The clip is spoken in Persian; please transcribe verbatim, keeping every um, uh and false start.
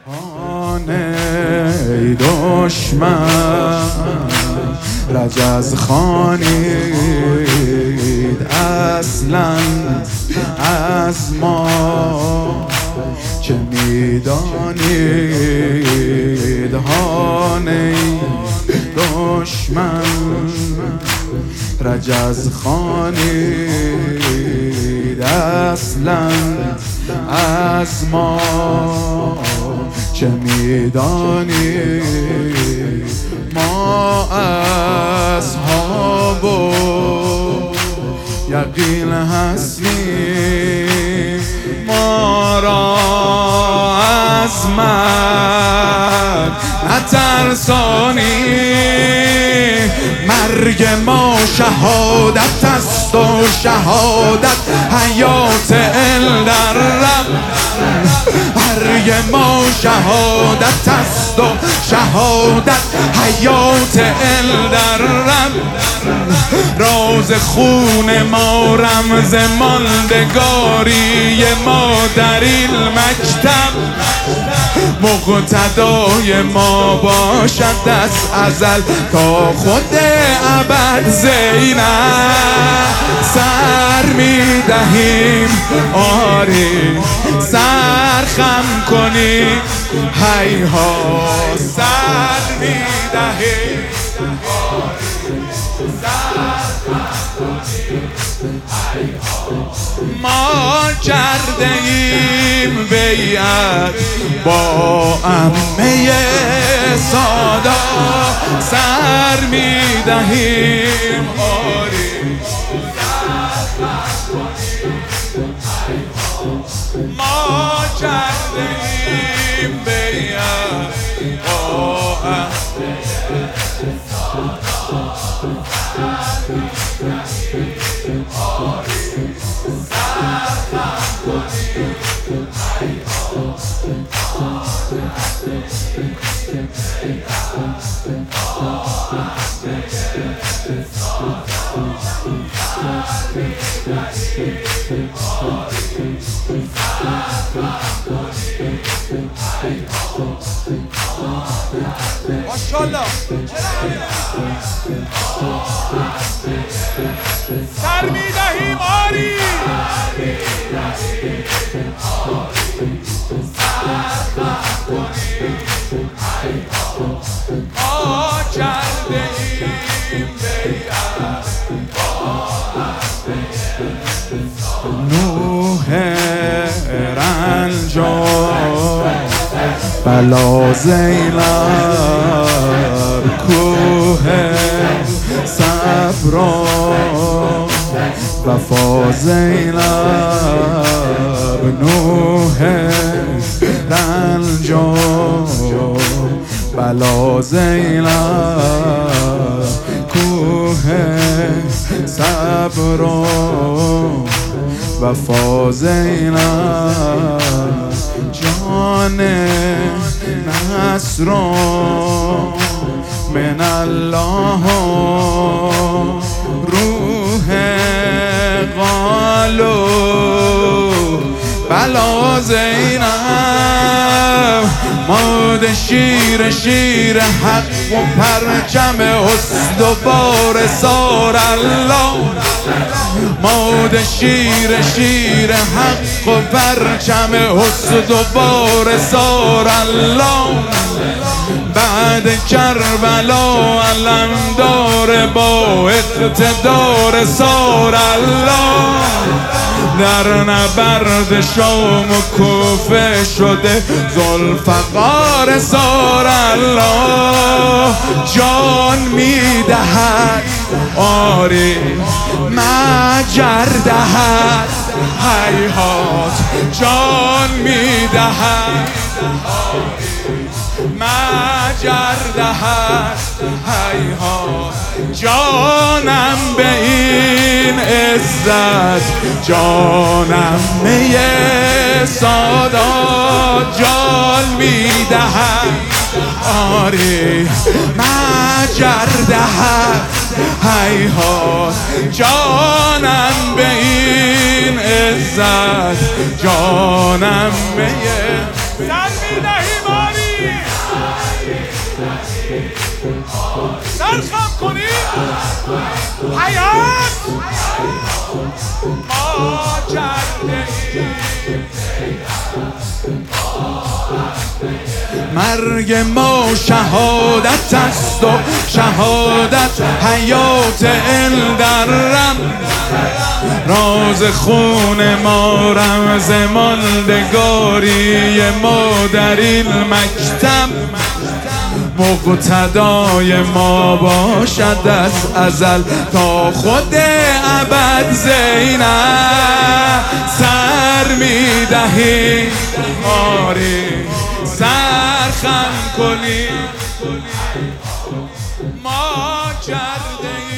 خانه ای دشمن رجز خوانید اصلا از ما چه میدانید. خانه ای دشمن رجز خوانید اصلا از ما چه میدانید. ما اصحاب یقین هستیم، ما را از مرگ نترسانید. مرگ ما شهادت است و شهادت حیات الدرم. مرگ ما شهادت است و شهادت حیات الدرم. راز خون ما رمز ماندگاری ما در این مکتب. مقتدای ما باشد از ازل تا خود ابد. زینب سر می دهیم آری سر خم کنی هیها. سر می دهیم آری سر خم کنی هیها. ما کرده ایم بیعت با عمه سادات. سر می دهیم آری سر خم کنی هیها. ما کرده ایم بیعت با عمه سادات. سر می دهیم آری ماشاءالله سر می دهیم آری ما کرده ایم بیعت نوح رنجان بلا زینب کوه صبر وفا زینب. نوح رنجان بلا زینب کوه صبر وفا زینب. جان نصر من الله روح قالو بلا زینب. ماد شیر شیر حق و پرچم استوار سار الله. ماد شیر شیر حق و پرچم استوار سار الله. بعد کربلا علم داره با اقتدار سار الله. در نبرد شام و کوفه شده ذوالفقار سار الله. جان میدهد آری مجر دهد هیهات. جان میدهد مجر دهد هیهات. جانم به این عزت جانم می سادات. جان میدهد آری مجر دهد هیهات. جانم به این عزت جانم می سر میدهیم سرخم کنی حیات ما کرده مرگ ما شهادت است و شهادت حیات الدرم راز خون ما رمز ماندگاری ما در این مکتب مقتدای ما باشد از ازل تا خود ابد زینب سر میدهی آری سرخم کنی ما کرده